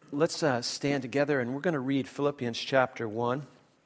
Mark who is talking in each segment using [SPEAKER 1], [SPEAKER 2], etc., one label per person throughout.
[SPEAKER 1] let's stand together, and we're going to read Philippians chapter 1,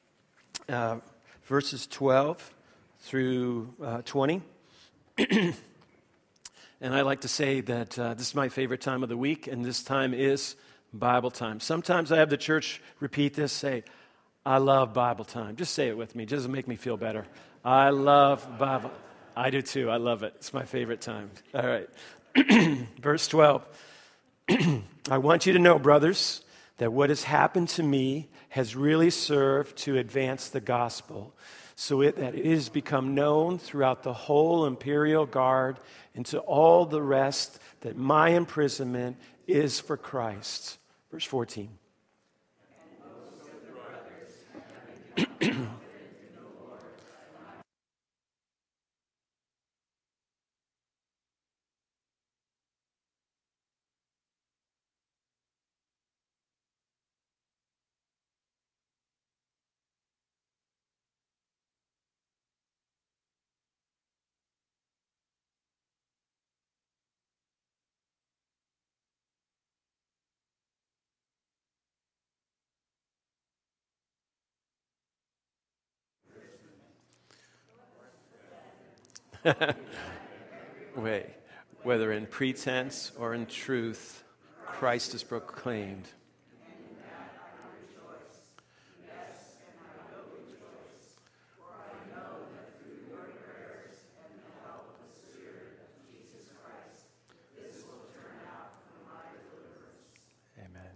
[SPEAKER 1] verses 12 through 20. And I like to say that this is my favorite time of the week, and this time is Bible time. Sometimes I have the church repeat this, say, I love Bible time. Just say it with me. It doesn't make me feel better. I love Bible. I do too. I love it. It's my favorite time. All right. Verse 12. I want you to know, brothers, that what has happened to me has really served to advance the gospel, so that it has become known throughout the whole imperial guard and to all the rest that my imprisonment is for Christ. Verse 14. Wait, whether in pretense or in truth, Christ is proclaimed. Amen.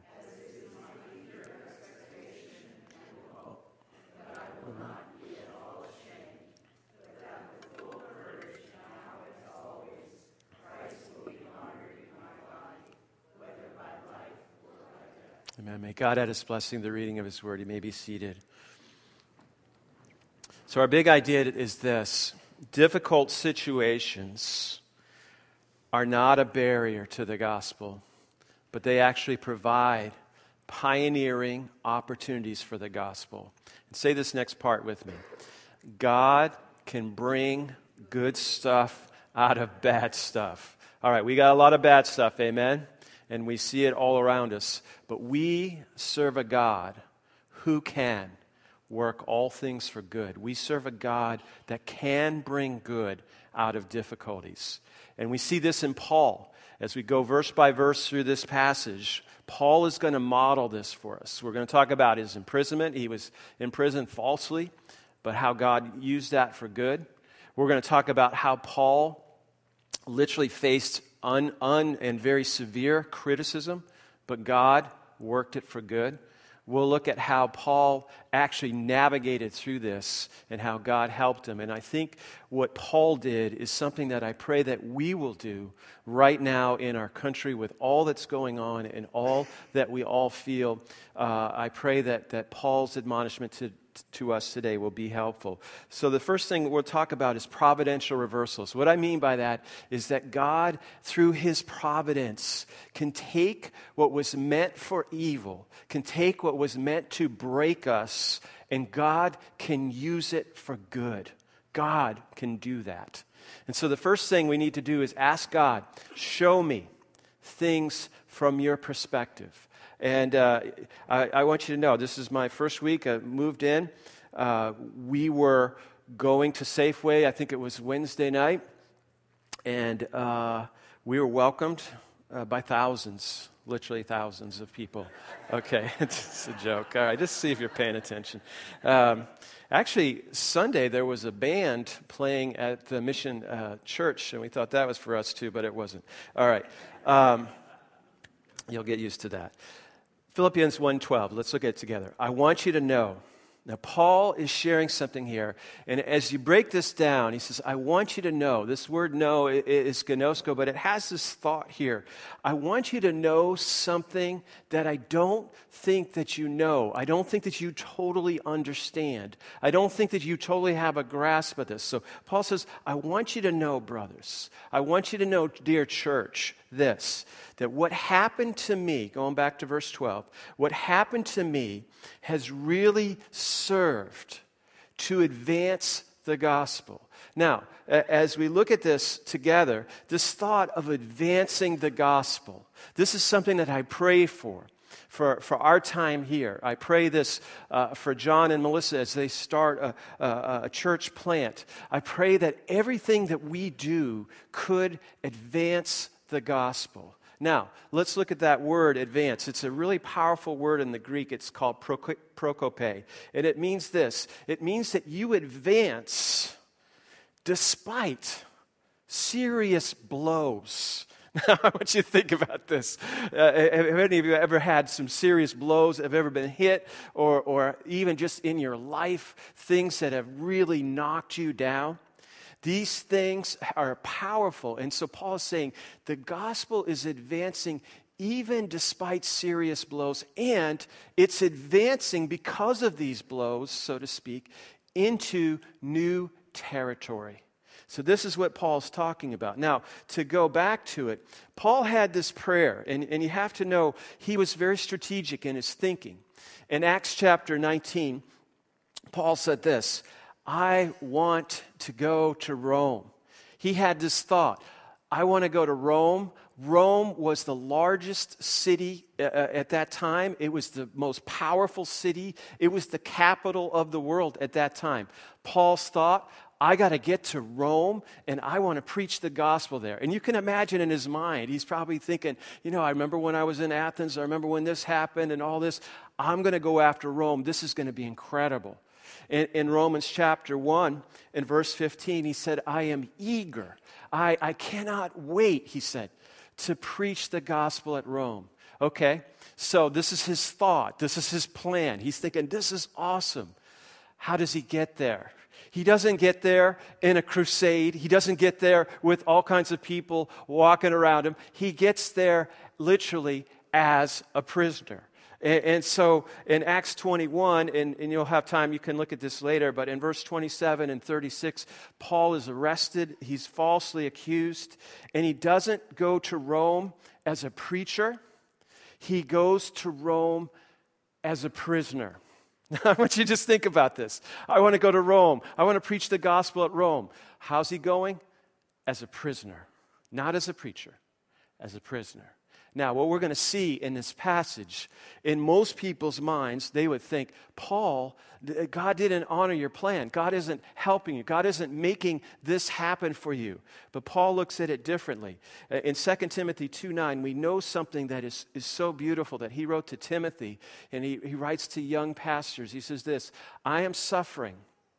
[SPEAKER 1] Amen. May God add His blessing to the reading of His word. You may be seated. So our big idea is this: difficult situations are not a barrier to the gospel, but they actually provide pioneering opportunities for the gospel. And say this next part with me. God can bring good stuff out of bad stuff. All right, we got a lot of bad stuff, amen? And we see it all around us. But we serve a God who can work all things for good. We serve a God that can bring good out of difficulties. And we see this in Paul. As we go verse by verse through this passage, Paul is going to model this for us. We're going to talk about his imprisonment. He was imprisoned falsely, but how God used that for good. We're going to talk about how Paul literally faced and very severe criticism, but God worked it for good. We'll look at how Paul actually navigated through this and how God helped him. And I think what Paul did is something that I pray that we will do right now in our country with all that's going on and all that we all feel. I pray that Paul's admonishment to us today will be helpful. So the first thing we'll talk about is providential reversals. What I mean by that is that God, through His providence, can take what was meant for evil, can take what was meant to break us, and God can use it for good. God can do that. And so the first thing we need to do is ask God, show me things from your perspective. And I want you to know, this is my first week. I moved in. We were going to Safeway, I think it was Wednesday night, and we were welcomed by thousands, literally thousands of people. Okay, it's a joke. All right, just see if you're paying attention. Actually, Sunday there was a band playing at the Mission Church, and we thought that was for us too, but it wasn't. All right, you'll get used to that. Philippians 1:12, let's look at it together. I want you to know. Now, Paul is sharing something here, and as you break this down, he says, I want you to know. This word know is gnosko, but it has this thought here. I want you to know something that I don't think that you know. I don't think that you totally understand. I don't think that you totally have a grasp of this. So Paul says, I want you to know, brothers. I want you to know, dear church, this, that what happened to me, going back to verse 12, what happened to me has really served to advance the gospel. Now, as we look at this together, this thought of advancing the gospel, this is something that I pray for. for our time here. I pray this for John and Melissa as they start a church plant. I pray that everything that we do could advance the gospel. Now, let's look at that word, advance. It's a really powerful word in the Greek. It's called prokope. And it means this. It means that you advance despite serious blows. Now, I want you to think about this. Have any of you ever had some serious blows, have ever been hit, or even just in your life, things that have really knocked you down? These things are powerful. And so Paul is saying the gospel is advancing even despite serious blows, and it's advancing because of these blows, so to speak, into new territory. So this is what Paul's talking about. Now, to go back to it, Paul had this prayer, and you have to know he was very strategic in his thinking. In Acts chapter 19, Paul said this, I want to go to Rome. He had this thought, I want to go to Rome. Rome was the largest city at that time. It was the most powerful city. It was the capital of the world at that time. Paul's thought, I got to get to Rome, and I want to preach the gospel there. And you can imagine in his mind, he's probably thinking, I remember when I was in Athens, I remember when this happened and all this. I'm going to go after Rome. This is going to be incredible. In Romans chapter 1, in verse 15, he said, I am eager. I cannot wait, he said, to preach the gospel at Rome. Okay, so this is his thought. This is his plan. He's thinking, this is awesome. How does he get there? He doesn't get there in a crusade. He doesn't get there with all kinds of people walking around him. He gets there literally as a prisoner. And so in Acts 21, and you'll have time, you can look at this later, but in verse 27 and 36, Paul is arrested. He's falsely accused, and he doesn't go to Rome as a preacher. He goes to Rome as a prisoner. I want you to just think about this. I want to go to Rome. I want to preach the gospel at Rome. How's he going? As a prisoner. Not as a preacher, as a prisoner. Now, what we're going to see in this passage, in most people's minds, they would think, Paul, God didn't honor your plan. God isn't helping you. God isn't making this happen for you. But Paul looks at it differently. In 2 Timothy 2:9, we know something that is so beautiful that he wrote to Timothy, and he writes to young pastors. He says this, I am suffering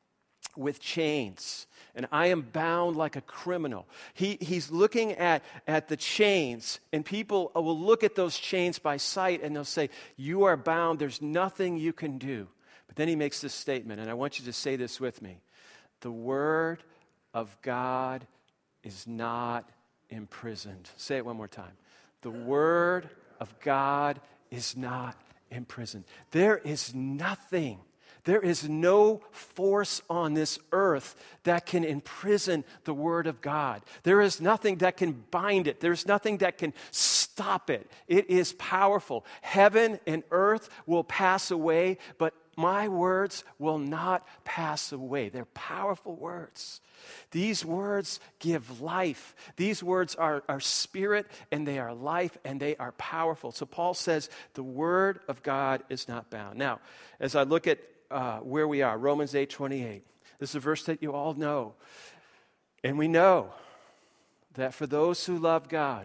[SPEAKER 1] with chains, and I am bound like a criminal. He's looking at the chains, and people will look at those chains by sight, and they'll say, you are bound, there's nothing you can do. But then he makes this statement, and I want you to say this with me. The word of God is not imprisoned. Say it one more time. The word of God is not imprisoned. There is nothing. There is no force on this earth that can imprison the Word of God. There is nothing that can bind it. There's nothing that can stop it. It is powerful. Heaven and earth will pass away, but my words will not pass away. They're powerful words. These words give life. These words are spirit, and they are life, and they are powerful. So Paul says the Word of God is not bound. Now, as I look at where we are, Romans 8:28. This is a verse that you all know. And we know that for those who love God,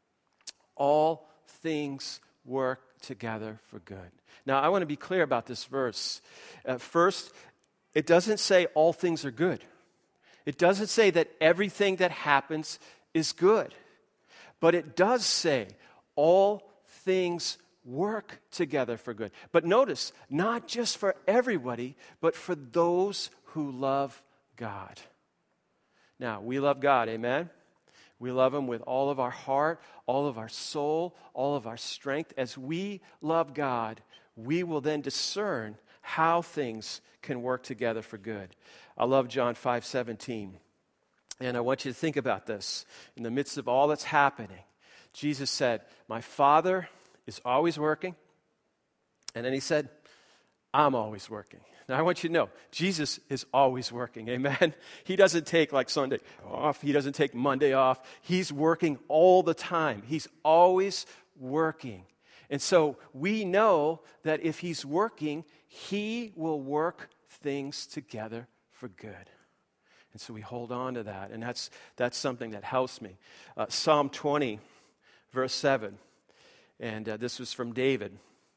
[SPEAKER 1] all things work together for good. Now, I want to be clear about this verse. First, it doesn't say all things are good. It doesn't say that everything that happens is good. But it does say all things work together for good. But notice, not just for everybody, but for those who love God. Now, we love God, amen? We love Him with all of our heart, all of our soul, all of our strength. As we love God, we will then discern how things can work together for good. I love John 5:17. And I want you to think about this. In the midst of all that's happening, Jesus said, my Father is always working. And then He said, I'm always working. Now, I want you to know, Jesus is always working, amen? He doesn't take like Sunday off. He doesn't take Monday off. He's working all the time. He's always working. And so we know that if he's working, he will work things together for good. And so we hold on to that, and that's something that helps me. Psalm 20, verse 7, and this was from David.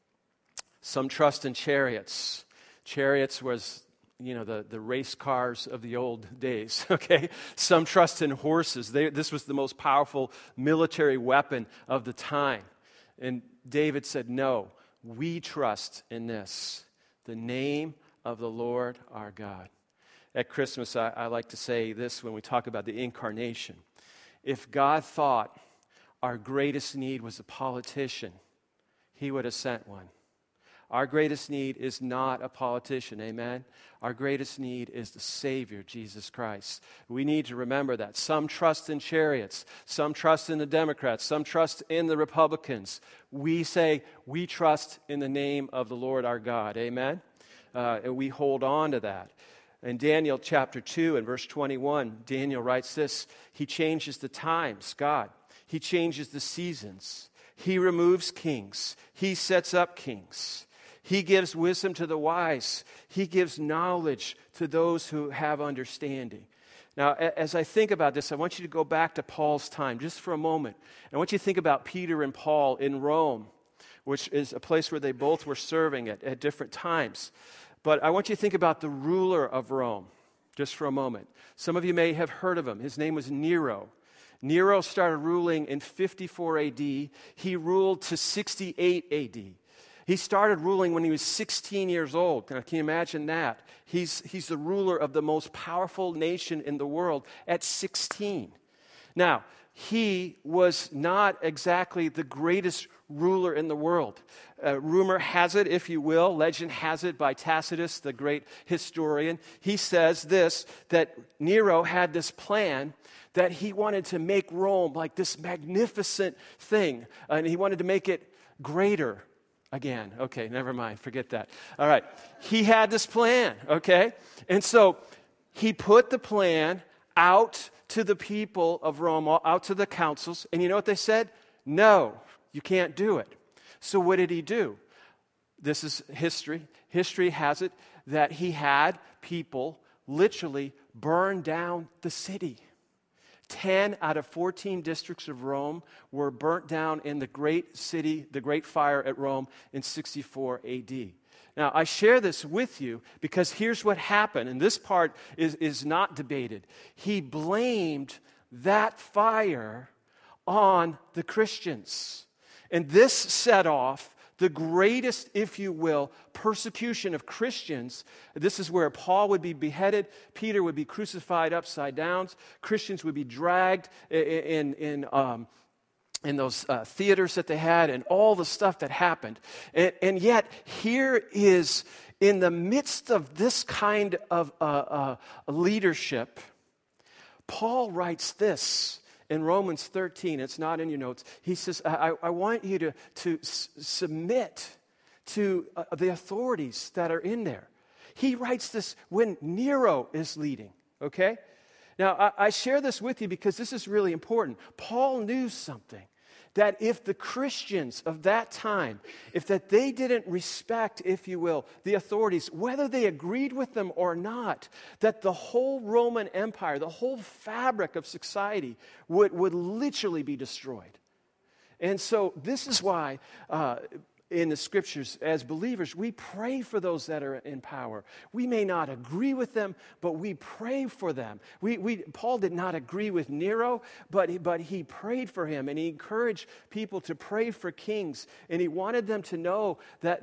[SPEAKER 1] Some trust in chariots. Chariots was, the race cars of the old days, okay? Some trust in horses. This was the most powerful military weapon of the time. And David said, no, we trust in this, the name of the Lord our God. At Christmas, I like to say this when we talk about the incarnation. If God thought our greatest need was a politician, he would have sent one. Our greatest need is not a politician, amen? Our greatest need is the Savior, Jesus Christ. We need to remember that. Some trust in chariots, some trust in the Democrats, some trust in the Republicans. We say we trust in the name of the Lord our God, amen? And we hold on to that. In Daniel chapter 2 and verse 21, Daniel writes this, he changes the times, God. He changes the seasons. He removes kings. He sets up kings. He gives wisdom to the wise. He gives knowledge to those who have understanding. Now, as I think about this, I want you to go back to Paul's time just for a moment. I want you to think about Peter and Paul in Rome, which is a place where they both were serving at different times. But I want you to think about the ruler of Rome just for a moment. Some of you may have heard of him. His name was Nero. Nero started ruling in 54 AD. He ruled to 68 AD. He started ruling when he was 16 years old. Now, can you imagine that? He's the ruler of the most powerful nation in the world at 16. Now, he was not exactly the greatest ruler in the world. Rumor has it, if you will, legend has it by Tacitus, the great historian. He says this, that Nero had this plan that he wanted to make Rome like this magnificent thing, and he wanted to make it greater again. Okay, never mind, forget that. All right, he had this plan, okay? And so he put the plan out to the people of Rome, out to the councils, and you know what they said? No, you can't do it. So what did he do? This is history. History has it that he had people literally burn down the city. 10 out of 14 districts of Rome were burnt down in the great city, the great fire at Rome in 64 AD. Now, I share this with you because here's what happened, and this part is not debated. He blamed that fire on the Christians. And this set off the greatest, if you will, persecution of Christians. This is where Paul would be beheaded, Peter would be crucified upside down, Christians would be dragged in those theaters that they had, and all the stuff that happened. And yet, here is, in the midst of this kind of leadership, Paul writes this in Romans 13. It's not in your notes. He says, I want you to submit to the authorities that are in there. He writes this when Nero is leading, okay? Now, I share this with you because this is really important. Paul knew something, that if the Christians of that time, if that they didn't respect, if you will, the authorities, whether they agreed with them or not, that the whole Roman Empire, the whole fabric of society would literally be destroyed. And so this is why in the Scriptures, as believers, we pray for those that are in power. We may not agree with them, but we pray for them. Paul did not agree with Nero, but he prayed for him, and he encouraged people to pray for kings, and he wanted them to know that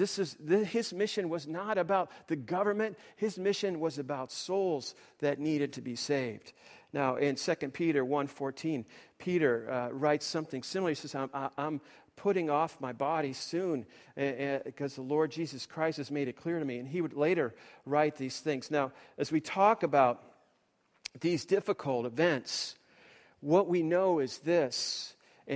[SPEAKER 1] his mission was not about the government. His mission was about souls that needed to be saved. Now, in 2 Peter 1:14, Peter writes something similar. He says, I'm putting off my body soon because the Lord Jesus Christ has made it clear to me. And he would later write these things. Now, as we talk about these difficult events, what we know is this,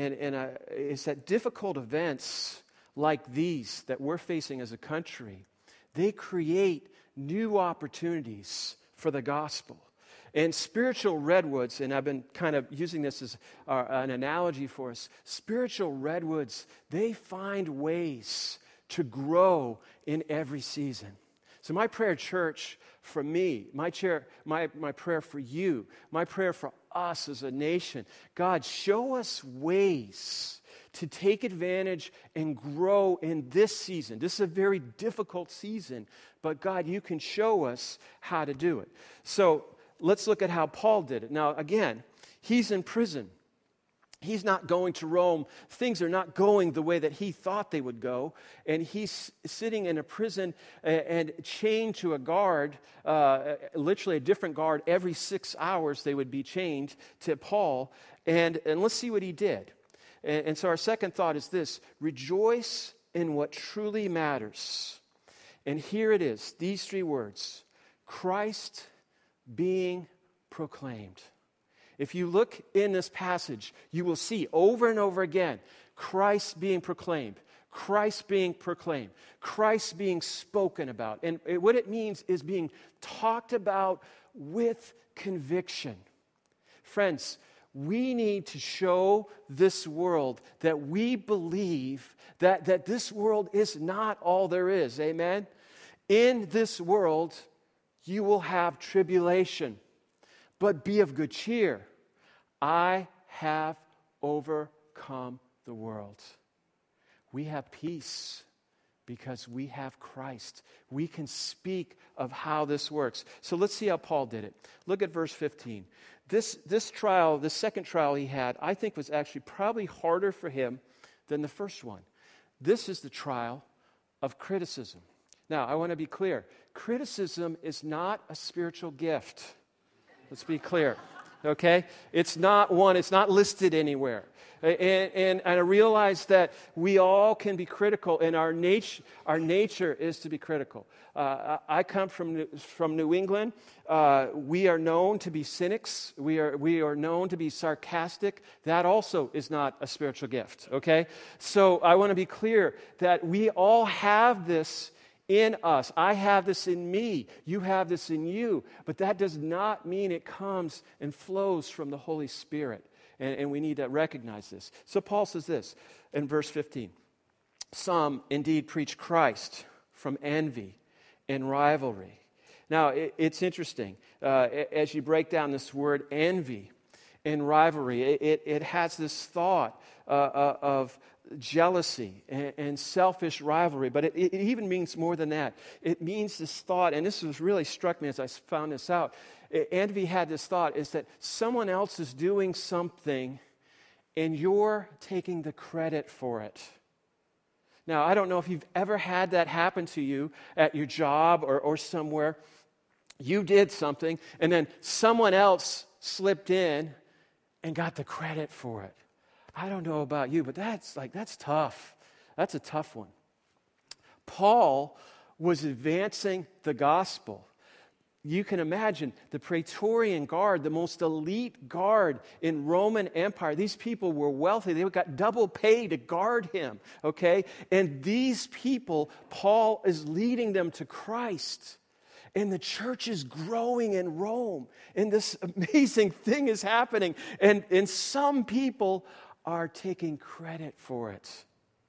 [SPEAKER 1] is that difficult events like these that we're facing as a country, they create new opportunities for the gospel. And spiritual redwoods, and I've been kind of using this as an analogy for us, spiritual redwoods, they find ways to grow in every season. So my prayer, church, for me, my prayer for you, my prayer for us as a nation, God, show us ways to take advantage and grow in this season. This is a very difficult season, but God, you can show us how to do it. So let's look at how Paul did it. Now, again, he's in prison. He's not going to Rome. Things are not going the way that he thought they would go. And he's sitting in a prison and chained to a guard, literally a different guard. Every 6 hours they would be chained to Paul. And let's see what he did. And so our second thought is this: rejoice in what truly matters. And here it is, these 3 words: Christ being proclaimed. If you look in this passage, you will see over and over again Christ being proclaimed, Christ being proclaimed, Christ being spoken about. And what it means is being talked about with conviction. Friends, we need to show this world that we believe that this world is not all there is. Amen? In this world, you will have tribulation, but be of good cheer. I have overcome the world. We have peace because we have Christ. We can speak of how this works. So let's see how Paul did it. Look at verse 15. This trial, the second trial he had, I think was actually probably harder for him than the first one. This is the trial of criticism. Now, I want to be clear. Criticism is not a spiritual gift. Let's be clear. Okay? It's not listed anywhere. And I realize that we all can be critical, and our nature is to be critical. I come from New England. We are known to be cynics. We are known to be sarcastic. That also is not a spiritual gift, okay? So I want to be clear that we all have this in us. I have this in me. You have this in you. But that does not mean it comes and flows from the Holy Spirit. And we need to recognize this. So Paul says this in verse 15. Some indeed preach Christ from envy and rivalry. Now, it's interesting. As you break down this word envy and rivalry, it has this thought of jealousy and selfish rivalry, but it even means more than that. It means this thought, and this has really struck me as I found this out. Envy had this thought, is that someone else is doing something and you're taking the credit for it. Now, I don't know if you've ever had that happen to you at your job or somewhere. You did something and then someone else slipped in and got the credit for it. I don't know about you, but that's tough. That's a tough one. Paul was advancing the gospel. You can imagine the Praetorian Guard, the most elite guard in Roman Empire. These people were wealthy. They got double pay to guard him, okay? And these people, Paul is leading them to Christ. And the church is growing in Rome. And this amazing thing is happening. And some people are taking credit for it.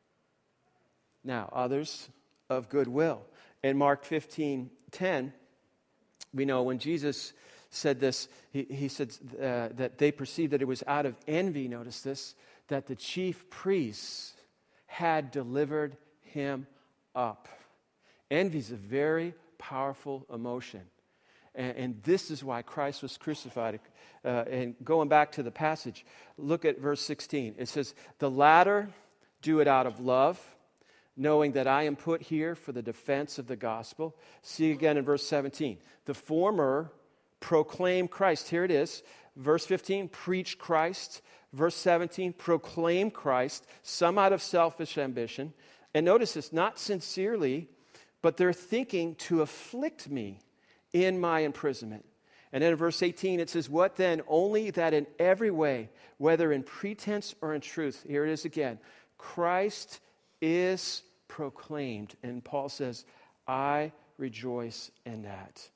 [SPEAKER 1] Now, others of goodwill. In Mark 15:10, we know when Jesus said this, he said that they perceived that it was out of envy, notice this, that the chief priests had delivered him up. Envy is a very powerful emotion. And this is why Christ was crucified. And going back to the passage, look at verse 16. It says, "The latter do it out of love, knowing that I am put here for the defense of the gospel." See again in verse 17. "The former proclaim Christ." Here it is. Verse 15, preach Christ. Verse 17, proclaim Christ, some out of selfish ambition. And notice this, not sincerely, but they're thinking to afflict me in my imprisonment. And then in verse 18, it says, "What then? Only that in every way, whether in pretense or in truth," here it is again, "Christ is proclaimed." And Paul says, "I rejoice in that."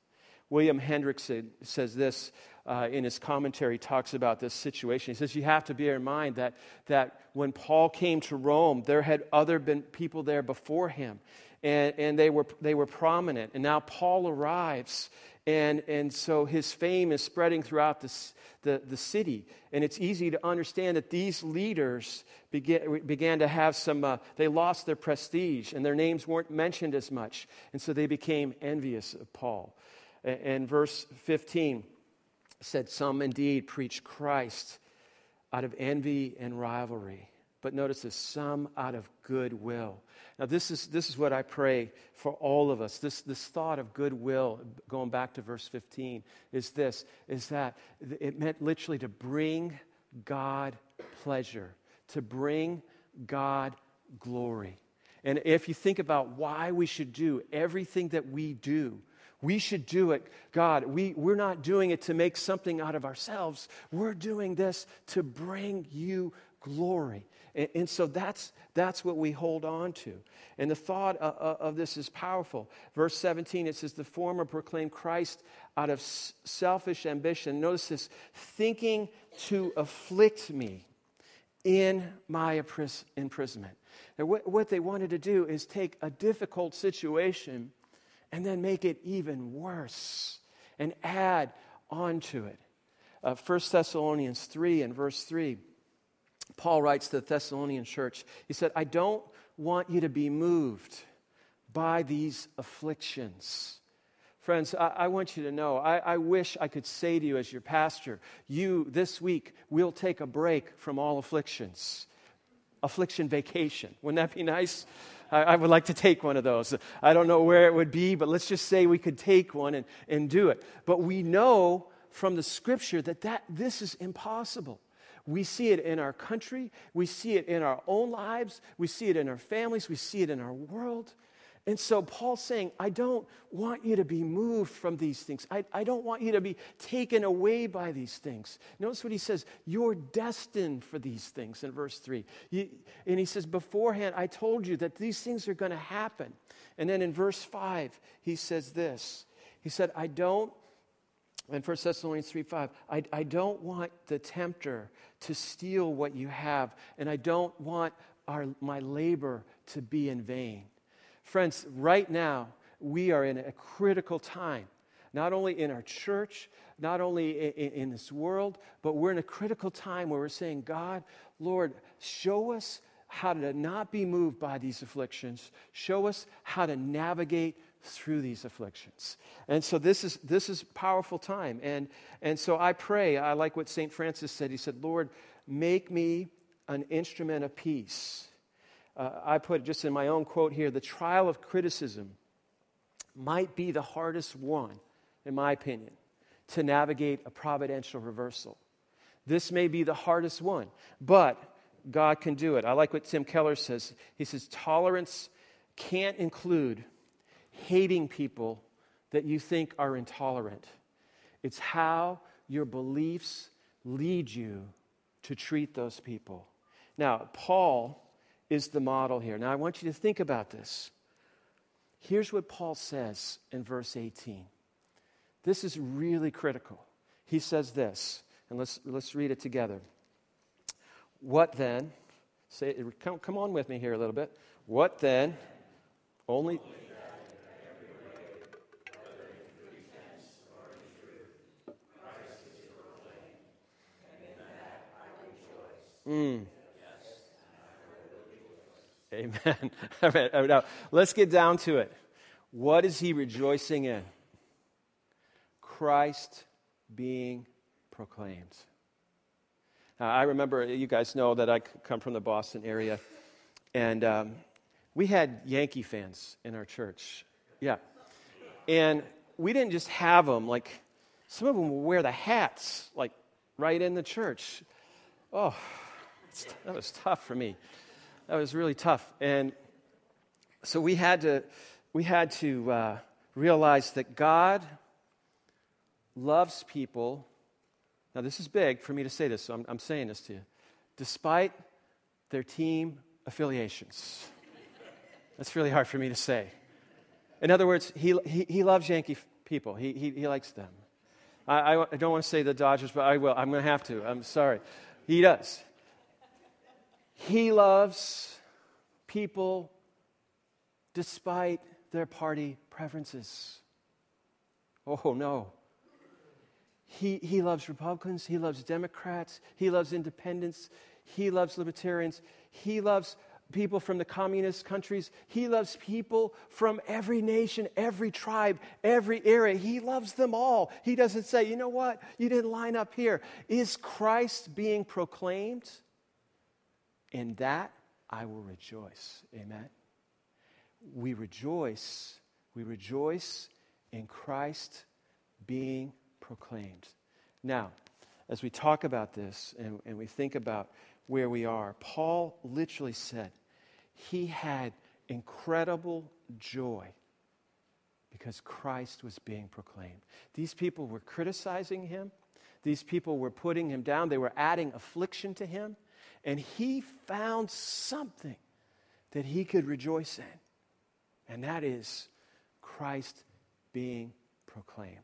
[SPEAKER 1] William Hendricks says this in his commentary, talks about this situation. He says, you have to bear in mind that when Paul came to Rome, there had been people there before him, and they were prominent. And now Paul arrives, and so his fame is spreading throughout the city. And it's easy to understand that these leaders began to have they lost their prestige, and their names weren't mentioned as much. And so they became envious of Paul. And verse 15 said, some indeed preach Christ out of envy and rivalry. But notice this, some out of goodwill. Now this is what I pray for all of us. This thought of goodwill, going back to verse 15, is that it meant literally to bring God pleasure, to bring God glory. And if you think about why we should do everything that we do, we should do it, God, we're not doing it to make something out of ourselves. We're doing this to bring you glory. And so that's what we hold on to. And the thought of this is powerful. Verse 17, it says, the former proclaimed Christ out of selfish ambition. Notice this, thinking to afflict me in my imprisonment. Now, what they wanted to do is take a difficult situation and then make it even worse and add on to it. 1 Thessalonians 3 and verse 3, Paul writes to the Thessalonian church, he said, I don't want you to be moved by these afflictions. Friends, I want you to know, I wish I could say to you as your pastor, this week, we'll take a break from all afflictions. Affliction vacation. Wouldn't that be nice? I would like to take one of those. I don't know where it would be, but let's just say we could take one and do it. But we know from the Scripture that this is impossible. We see it in our country. We see it in our own lives. We see it in our families. We see it in our world. And so Paul's saying, I don't want you to be moved from these things. I don't want you to be taken away by these things. Notice what he says, you're destined for these things in verse 3. And he says, beforehand, I told you that these things are going to happen. And then in verse 5, he says this. He said, in 1 Thessalonians 3:5, I don't want the tempter to steal what you have, and I don't want my labor to be in vain. Friends, right now, we are in a critical time, not only in our church, not only in this world, but we're in a critical time where we're saying, God, Lord, show us how to not be moved by these afflictions. Show us how to navigate through these afflictions. And so this is a powerful time. And so I pray, I like what St. Francis said. He said, Lord, make me an instrument of peace. I put just in my own quote here, the trial of criticism might be the hardest one, in my opinion, to navigate a providential reversal. This may be the hardest one, but God can do it. I like what Tim Keller says. He says, tolerance can't include hating people that you think are intolerant. It's how your beliefs lead you to treat those people. Now, Paul is the model here. Now, I want you to think about this. Here's what Paul says in verse 18. This is really critical. He says this, and let's read it together. What then? Come on with me here a little bit. What then? Only Amen. All right, now, let's get down to it. What is he rejoicing in? Christ being proclaimed. Now, I remember, you guys know that I come from the Boston area, and we had Yankee fans in our church. Yeah. And we didn't just have them, like, some of them would wear the hats, like, right in the church. Oh, that was tough for me. That was really tough. And so we had to realize that God loves people. Now, this is big for me to say this, so I'm saying this to you. Despite their team affiliations. That's really hard for me to say. In other words, he loves Yankee people. He likes them. I don't want to say the Dodgers, but I will. I'm going to have to. I'm sorry. He does. He loves people despite their party preferences. Oh, no. He loves Republicans. He loves Democrats. He loves independents. He loves libertarians. He loves people from the communist countries. He loves people from every nation, every tribe, every area. He loves them all. He doesn't say, you know what, you didn't line up here. Is Christ being proclaimed? In that I will rejoice. Amen. We rejoice in Christ being proclaimed. Now, as we talk about this and we think about where we are, Paul literally said he had incredible joy because Christ was being proclaimed. These people were criticizing him. These people were putting him down. They were adding affliction to him. And he found something that he could rejoice in. And that is Christ being proclaimed.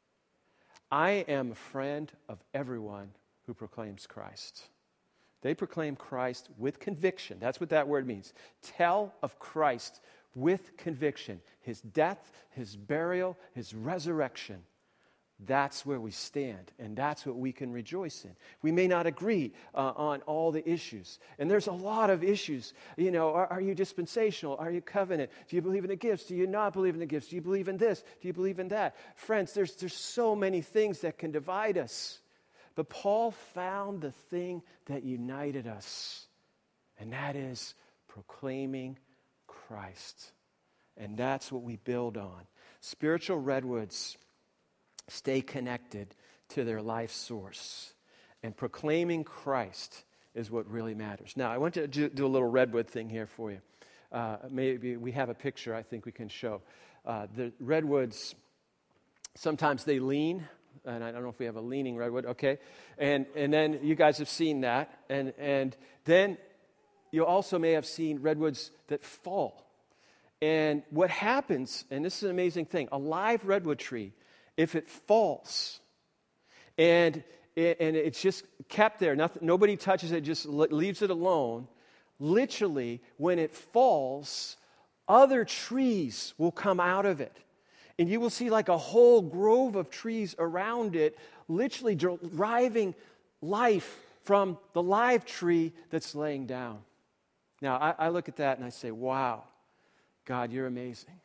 [SPEAKER 1] I am a friend of everyone who proclaims Christ. They proclaim Christ with conviction. That's what that word means. Tell of Christ with conviction. His death, his burial, his resurrection. That's where we stand, and that's what we can rejoice in. We may not agree on all the issues, and there's a lot of issues. You know, are you dispensational? Are you covenant? Do you believe in the gifts? Do you not believe in the gifts? Do you believe in this? Do you believe in that? Friends, there's so many things that can divide us. But Paul found the thing that united us, and that is proclaiming Christ. And that's what we build on. Spiritual redwoods stay connected to their life source. And proclaiming Christ is what really matters. Now, I want to do a little redwood thing here for you. Maybe we have a picture I think we can show. The redwoods, sometimes they lean. And I don't know if we have a leaning redwood, okay? And then you guys have seen that. And then you also may have seen redwoods that fall. And what happens, and this is an amazing thing, a live redwood tree, if it falls and it's just kept there, nobody touches it, just leaves it alone, literally, when it falls, other trees will come out of it. And you will see like a whole grove of trees around it, literally deriving life from the live tree that's laying down. Now, I look at that and I say, wow, God, you're amazing.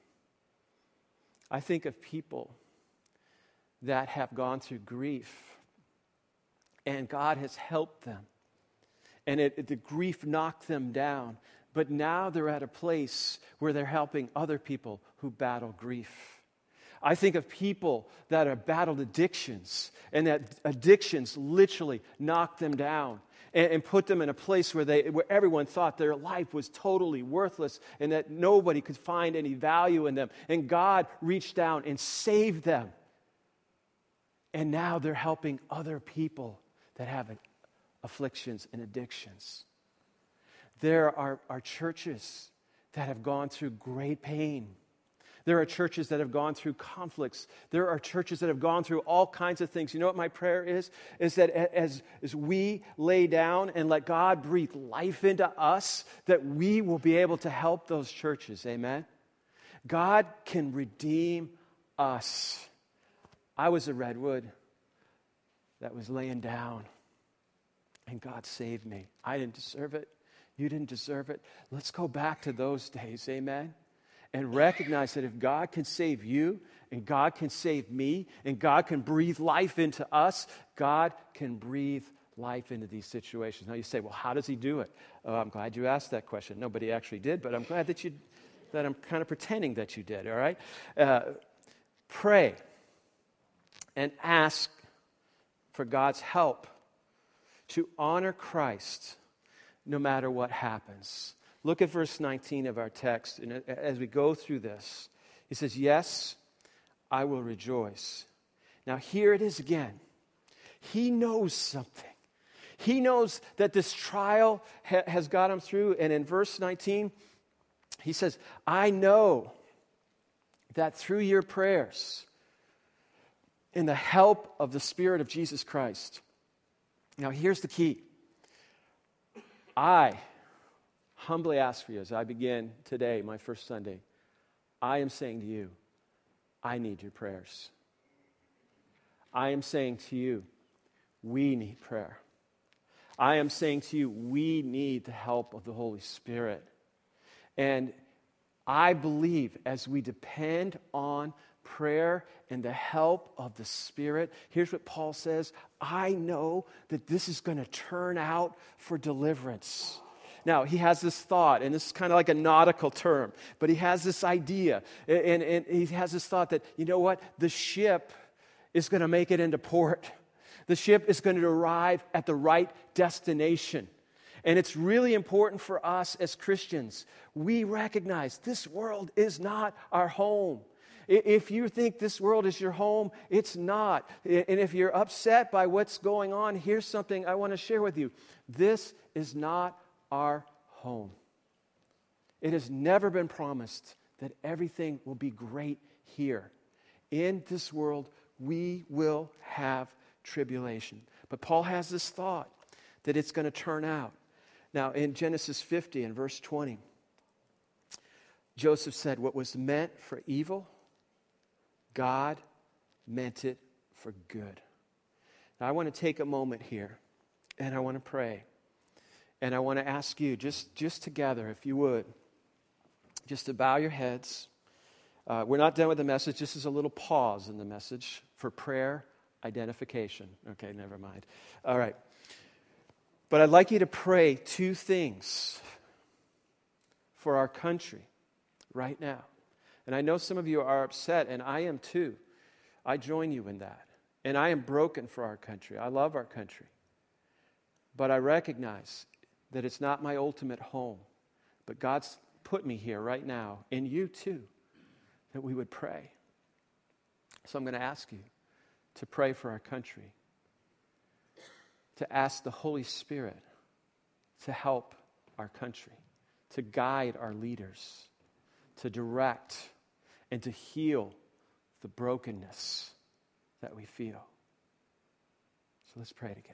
[SPEAKER 1] I think of people that have gone through grief, and God has helped them. And the grief knocked them down. But now they're at a place where they're helping other people who battle grief. I think of people that have battled addictions, and that addictions literally knocked them down and put them in a place where everyone thought their life was totally worthless and that nobody could find any value in them. And God reached down and saved them. And now they're helping other people that have afflictions and addictions. There are churches that have gone through great pain. There are churches that have gone through conflicts. There are churches that have gone through all kinds of things. You know what my prayer is? Is that as we lay down and let God breathe life into us, that we will be able to help those churches. Amen? God can redeem us. I was a redwood that was laying down, and God saved me. I didn't deserve it. You didn't deserve it. Let's go back to those days. Amen? And recognize that if God can save you, and God can save me, and God can breathe life into us, God can breathe life into these situations. Now you say, well, how does he do it? Oh, I'm glad you asked that question. Nobody actually did, but I'm glad that I'm kind of pretending that you did, all right? Pray and ask for God's help to honor Christ no matter what happens. Look at verse 19 of our text, and as we go through this, he says, yes, I will rejoice. Now here it is again. He knows something. He knows that this trial has got him through, and in verse 19, he says, I know that through your prayers, in the help of the Spirit of Jesus Christ. Now, here's the key. I humbly ask for you as I begin today, my first Sunday, I am saying to you, I need your prayers. I am saying to you, we need prayer. I am saying to you, we need the help of the Holy Spirit. And I believe as we depend on prayer and the help of the Spirit, here's what Paul says, I know that this is going to turn out for deliverance. Now, he has this thought, and this is kind of like a nautical term, but he has this idea, and he has this thought that, you know what, the ship is going to make it into port. The ship is going to arrive at the right destination. And it's really important for us as Christians. We recognize this world is not our home. If you think this world is your home, it's not. And if you're upset by what's going on, here's something I want to share with you. This is not our home. It has never been promised that everything will be great here. In this world, we will have tribulation. But Paul has this thought that it's going to turn out. Now, in Genesis 50 and verse 20, Joseph said, what was meant for evil, God meant it for good. Now, I want to take a moment here, and I want to pray. And I want to ask you, just together, if you would, just to bow your heads. We're not done with the message. This is a little pause in the message for prayer identification. Okay, never mind. All right. But I'd like you to pray two things for our country right now. And I know some of you are upset, and I am too. I join you in that. And I am broken for our country. I love our country. But I recognize that it's not my ultimate home. But God's put me here right now, and you too, that we would pray. So I'm going to ask you to pray for our country, to ask the Holy Spirit to help our country, to guide our leaders, to direct and to heal the brokenness that we feel. So let's pray together.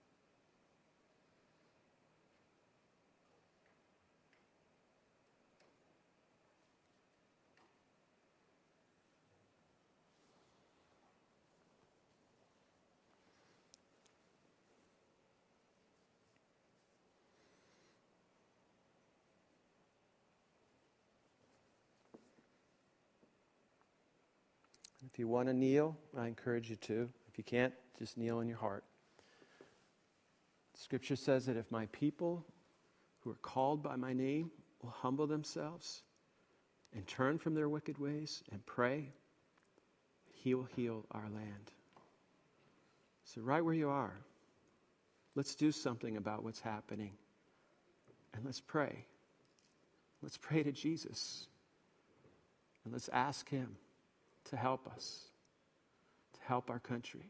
[SPEAKER 1] If you want to kneel, I encourage you to. If you can't, just kneel in your heart. Scripture says that if my people who are called by my name will humble themselves and turn from their wicked ways and pray, He will heal our land. So right where you are, let's do something about what's happening. And let's pray. Let's pray to Jesus. And let's ask Him to help us, to help our country.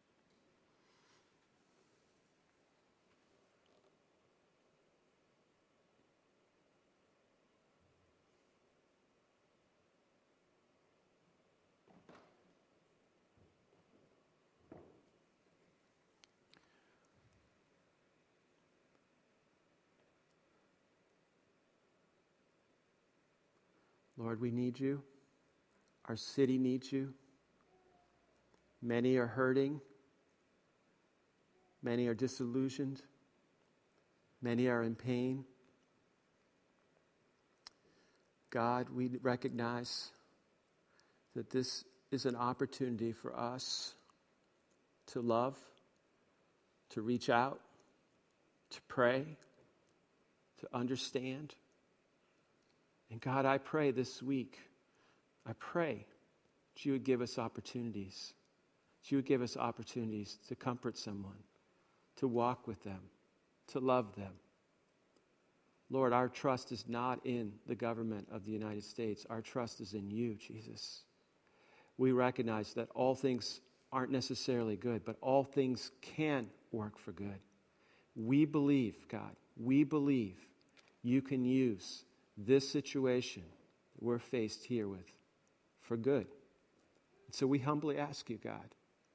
[SPEAKER 1] Lord, we need you. Our city needs you. Many are hurting. Many are disillusioned. Many are in pain. God, we recognize that this is an opportunity for us to love, to reach out, to pray, to understand. And God, I pray this week, I pray that you would give us opportunities. That you would give us opportunities to comfort someone, to walk with them, to love them. Lord, our trust is not in the government of the United States. Our trust is in you, Jesus. We recognize that all things aren't necessarily good, but all things can work for good. We believe, God, we believe you can use this situation that we're faced here with for good. And so we humbly ask you, God,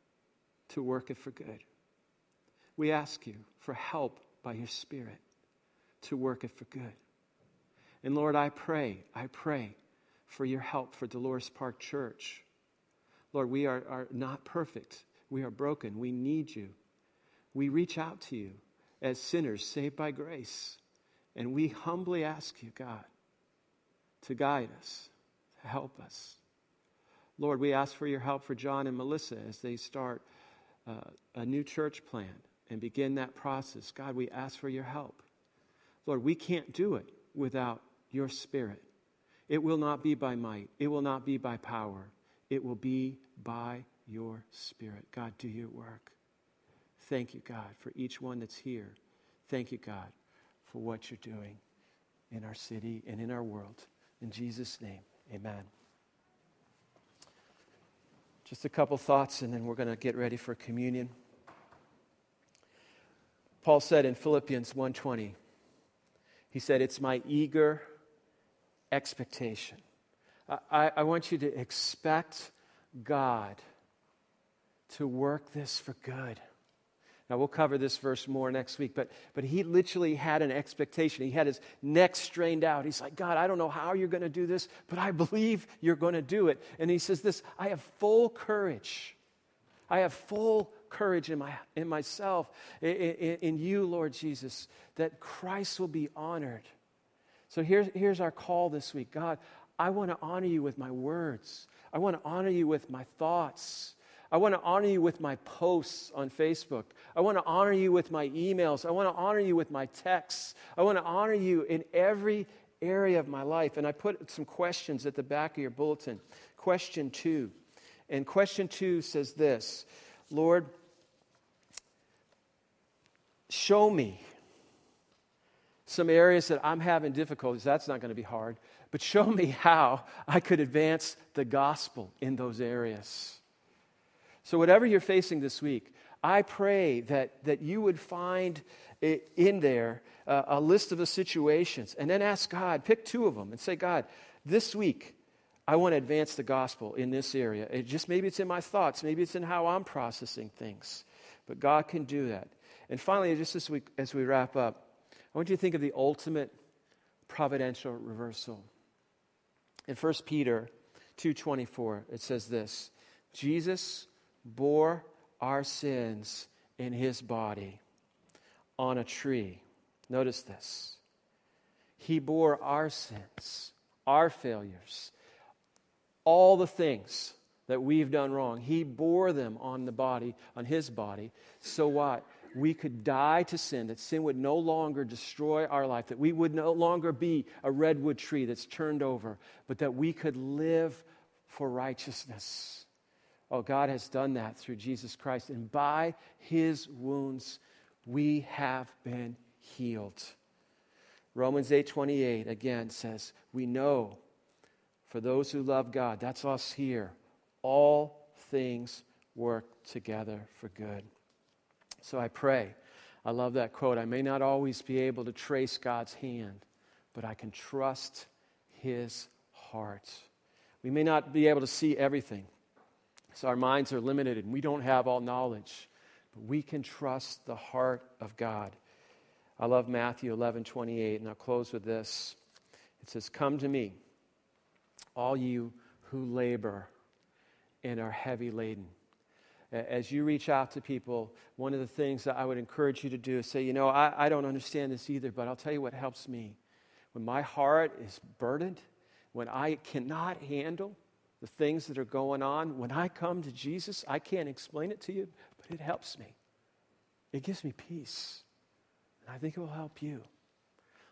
[SPEAKER 1] to work it for good. We ask you for help by your Spirit to work it for good. And Lord, I pray for your help for Dolores Park Church. Lord, we are not perfect. We are broken. We need you. We reach out to you as sinners saved by grace. And we humbly ask you, God, to guide us, to help us. Lord, we ask for your help for John and Melissa as they start a new church plan and begin that process. God, we ask for your help. Lord, we can't do it without your Spirit. It will not be by might. It will not be by power. It will be by your Spirit. God, do your work. Thank you, God, for each one that's here. Thank you, God, for what you're doing in our city and in our world. In Jesus' name, amen. Just a couple thoughts, and then we're going to get ready for communion. Paul said in Philippians 1:20, he said, it's my eager expectation. I want you to expect God to work this for good. Now, we'll cover this verse more next week, but he literally had an expectation. He had his neck strained out. He's like, God, I don't know how you're going to do this, but I believe you're going to do it. And he says this, I have full courage. I have full courage in myself, in you, Lord Jesus, that Christ will be honored. So here's our call this week. God, I want to honor you with my words. I want to honor you with my thoughts. I want to honor you with my posts on Facebook. I want to honor you with my emails. I want to honor you with my texts. I want to honor you in every area of my life. And I put some questions at the back of your bulletin. Question 2. And question 2 says this, Lord, show me some areas that I'm having difficulties. That's not going to be hard. But show me how I could advance the gospel in those areas. So whatever you're facing this week, I pray that you would find in there a list of the situations and then ask God, pick 2 of them and say, God, this week I want to advance the gospel in this area. Maybe it's in my thoughts, maybe it's in how I'm processing things. But God can do that. And finally, just this week as we wrap up, I want you to think of the ultimate providential reversal. In 1 Peter 2:24, it says this, Jesus bore our sins in his body on a tree. Notice this. He bore our sins, our failures, all the things that we've done wrong. He bore them on his body. So what? We could die to sin, that sin would no longer destroy our life, that we would no longer be a redwood tree that's turned over, but that we could live for righteousness. Oh, God has done that through Jesus Christ, and by his wounds we have been healed. Romans 8:28 again says, we know for those who love God, that's us here, all things work together for good. So I pray, I love that quote, I may not always be able to trace God's hand, but I can trust his heart. We may not be able to see everything, so our minds are limited and we don't have all knowledge, but we can trust the heart of God. I love Matthew 11:28, and I'll close with this. It says, come to me, all you who labor and are heavy laden. As you reach out to people, one of the things that I would encourage you to do is say, I don't understand this either, but I'll tell you what helps me. When my heart is burdened, when I cannot handle the things that are going on, when I come to Jesus, I can't explain it to you, but it helps me. It gives me peace. And I think it will help you.